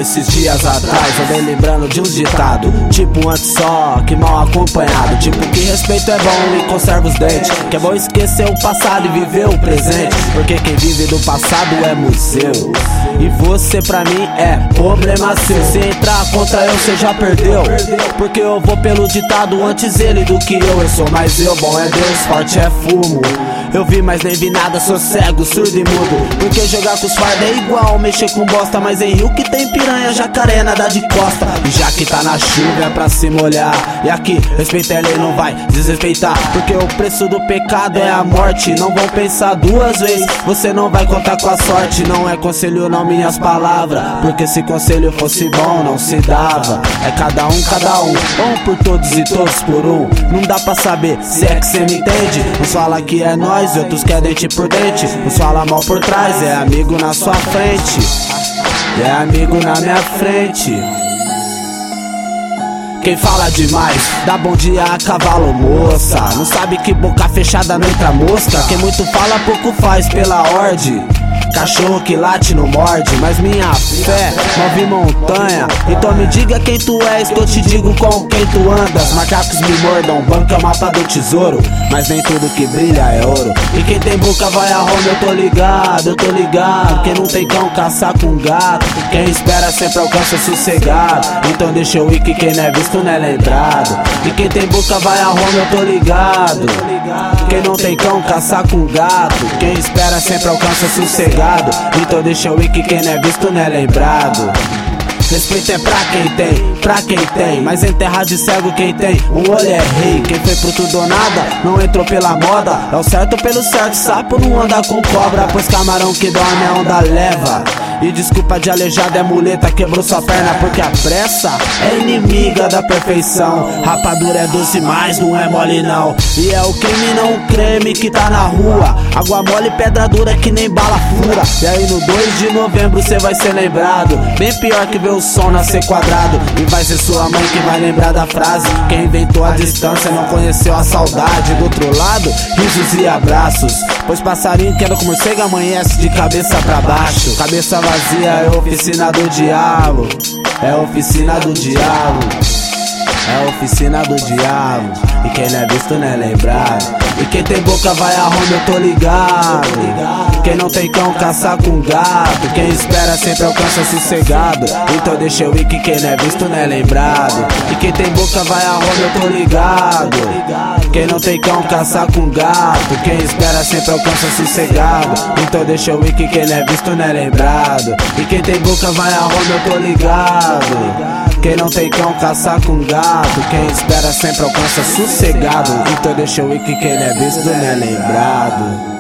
esses dias atrás andei lembrando de uns ditados, tipo antes só que mal acompanhado. Tipo que respeito é bom e conserva os dentes, que é bom esquecer o passado e viver o presente, porque quem vive do passado é museu. E você pra mim é problema seu. Se entrar contra eu cê já perdeu, porque eu vou pelo ditado antes ele do que eu sou mais eu, bom é Deus, forte é fumo. Eu vi, mas nem vi nada, sou cego, surdo e mudo. Porque jogar com os fardos é igual mexer com bosta, mas em rio que tem piranha, jacaré nada de costa. E já que tá na chuva é pra se molhar, e aqui respeita a lei, não vai desrespeitar, porque o preço do pecado é a morte. Não vão pensar duas vezes, você não vai contar com a sorte. Não é conselho não minhas palavras, porque se conselho fosse bom não se dava. É cada um, um por todos e todos por um. Não dá pra saber se é que cê me entende. Uns fala que é nós, outros que é dente por dente. Uns fala mal por trás, é amigo na sua frente, é amigo na minha frente. Quem fala demais, dá bom dia a cavalo, moça. Não sabe que boca fechada não entra mosca. Quem muito fala, pouco faz pela ordem. Cachorro que late não morde, mas minha fé move montanha. Então me diga quem tu és, que eu te digo com quem tu andas. Macacos me mordam, banco é o mapa do tesouro, mas nem tudo que brilha é ouro. E quem tem boca vai a Roma, eu tô ligado, eu tô ligado. Quem não tem cão caçar com gato, quem espera sempre alcança sossegado. Então deixa eu ir que quem não é visto não é lembrado. E quem tem boca vai a Roma, eu tô ligado. Quem não tem cão caçar com gato, quem espera sempre alcança sossegado. Então deixa eu ir que quem não é visto não é lembrado. Respeito é pra quem tem, mas em terra de cego quem tem um olho é rei. Quem foi pro tudo ou nada, não entrou pela moda. É o certo pelo certo, sapo não anda com cobra, pois camarão que dorme a onda leva. E desculpa de aleijado é muleta, quebrou sua perna, porque a pressa é inimiga da perfeição. Rapadura é doce, mas não é mole não. E é o crime não o creme que tá na rua. Água mole, pedra dura que nem bala fura. E aí no 2 de novembro cê vai ser lembrado, bem pior que ver o som nascer quadrado. E vai ser sua mãe que vai lembrar da frase: quem inventou a distância não conheceu a saudade. Do outro lado, risos e abraços, pois passarinho que anda com morcego amanhece de cabeça pra baixo. Cabeça vazia é oficina do diabo, é oficina do diabo, é oficina do diabo. E quem não é visto não é lembrado. E quem tem boca vai a Roma, eu tô ligado. Quem não tem cão caçar com gato, quem espera sempre alcança sossegado. Então deixa eu ir que quem não é visto não é lembrado. E quem tem boca vai a Roma, eu tô ligado. Quem não tem cão caçar com gato, quem espera sempre alcança sossegado. Então deixa eu ir que quem não é visto não é lembrado. E quem tem boca vai a Roma, eu tô ligado. Quem não tem cão caçar com gato, quem espera sempre alcança sossegado. Então deixa eu ir que quem não é visto não é lembrado.